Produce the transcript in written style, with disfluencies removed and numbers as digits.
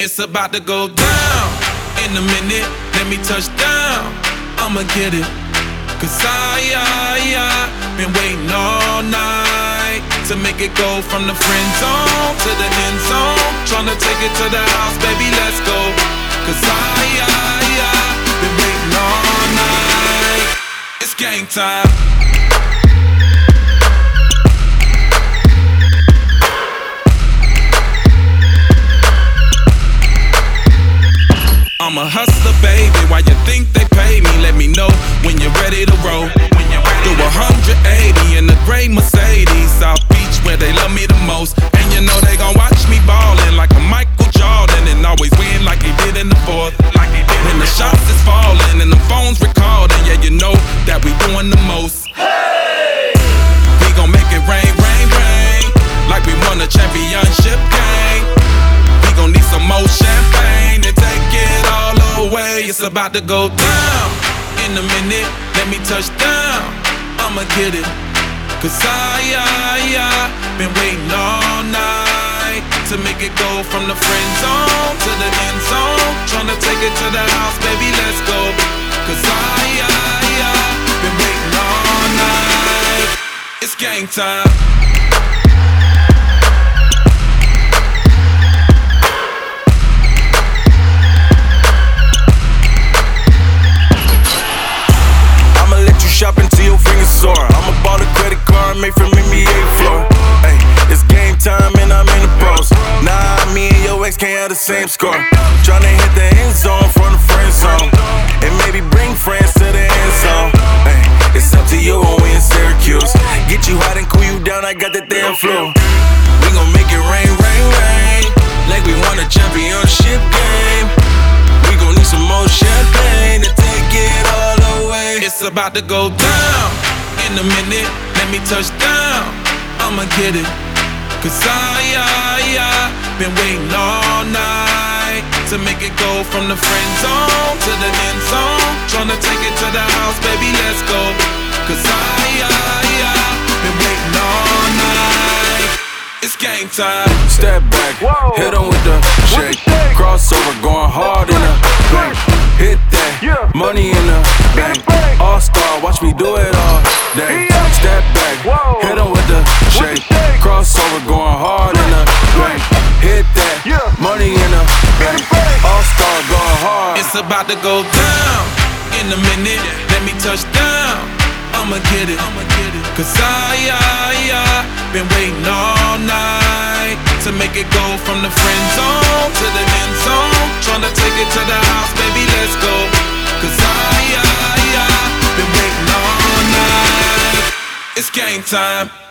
It's about to go down. In a minute, let me touch down. I'ma get it. Cause I been waiting all night to make it go from the friend zone to the end zone. Tryna take it to the house, baby, let's go. Cause I been waiting all night. It's game time. I'm a hustler, baby. Why you think they pay me? Let me know when you're ready to roll. Do 180 in the gray Mercedes, South Beach, where they love me the most. And you know they gon' watch me ballin' like a Michael Jordan, and always win like he did in the fourth. When the shots is falling and the phones recording, yeah, you know that we doing the most. We gon' make it rain, rain, rain, like we won a championship game. We gon' need some more champagne to take it all away. It's about to go down. In a minute, let me touch down. I'ma get it. Cause I been waiting all night to make it go from the friend zone to the end zone. Tryna take it to the house, baby, let's go. Cause I been waiting all night. It's game time. Shop until your fingers sore. I'ma bought a credit card made from NBA floor. Hey, it's game time and I'm in the pros. Nah, me and your ex can't have the same score. Tryna hit the end zone from the friend zone, and maybe bring friends to the end zone. Hey, it's up to you when we in Syracuse. Get you hot and cool you down, I got that damn flu. We gon' make it rain, rain, rain, like we won a championship game. We gon' need some more champagne to take it all away. It's about to go down. In a minute, let me touch down. I'ma get it. Cause I been waiting all night to make it go from the friend zone to the end zone. Tryna take it to the house, baby, let's go. Cause I been waiting all night. It's game time. Step back, hit him with the shake. Crossover, going hard in the bank. Hit that, money in the bank. All-star, watch me do it all day. Step back, hit him with the shake. Crossover, going hard in the bank. Hit that, money in the bank. All-star, going hard. It's about to go down. In a minute, let me touch down. I'ma get it. Cause I been waiting all night to make it go from the friend zone to the end zone. Tryna take it to the house, baby, let's go. Cause I been waiting all night. It's game time.